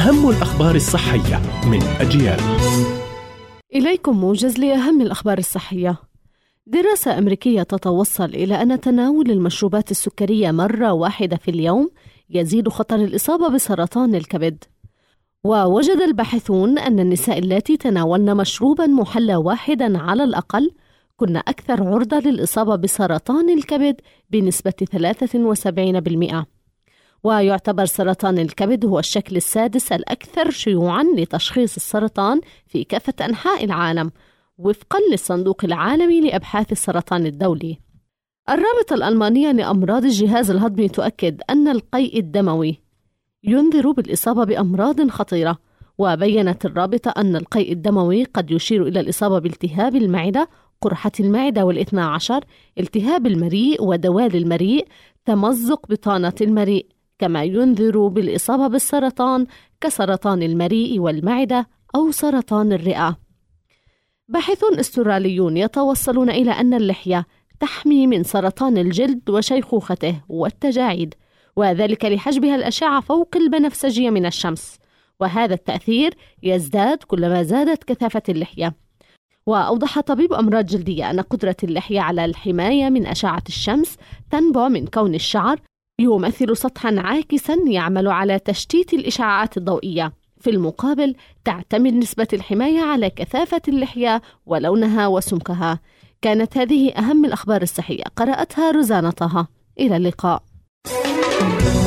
أهم الأخبار الصحية من أجيال. إليكم موجز لأهم الأخبار الصحية. دراسة أمريكية تتوصل إلى أن تناول المشروبات السكرية مرة واحدة في اليوم يزيد خطر الإصابة بسرطان الكبد. ووجد الباحثون أن النساء اللاتي تناولن مشروبا محلى واحدا على الأقل كن أكثر عرضة للإصابة بسرطان الكبد بنسبة 73%. ويعتبر سرطان الكبد هو الشكل السادس الأكثر شيوعاً لتشخيص السرطان في كافة أنحاء العالم وفقاً للصندوق العالمي لأبحاث السرطان الدولي. الرابطة الألمانية لأمراض الجهاز الهضمي تؤكد أن القيء الدموي ينذر بالإصابة بأمراض خطيرة، وبيّنت الرابطة أن القيء الدموي قد يشير إلى الإصابة بالتهاب المعدة، قرحة المعدة والاثنى عشر، التهاب المريء ودوال المريء، تمزق بطانة المريء، كما ينذر بالإصابة بالسرطان كسرطان المريء والمعدة أو سرطان الرئة. باحثون أستراليون يتوصلون إلى أن اللحية تحمي من سرطان الجلد وشيخوخته والتجاعيد، وذلك لحجبها الأشعة فوق البنفسجية من الشمس، وهذا التأثير يزداد كلما زادت كثافة اللحية. وأوضح طبيب أمراض جلدية أن قدرة اللحية على الحماية من أشعة الشمس تنبع من كون الشعر يمثل سطحاً عاكساً يعمل على تشتيت الإشعاعات الضوئية. في المقابل تعتمد نسبة الحماية على كثافة اللحية ولونها وسمكها. كانت هذه أهم الأخبار الصحية، قرأتها روزانا طه. إلى اللقاء.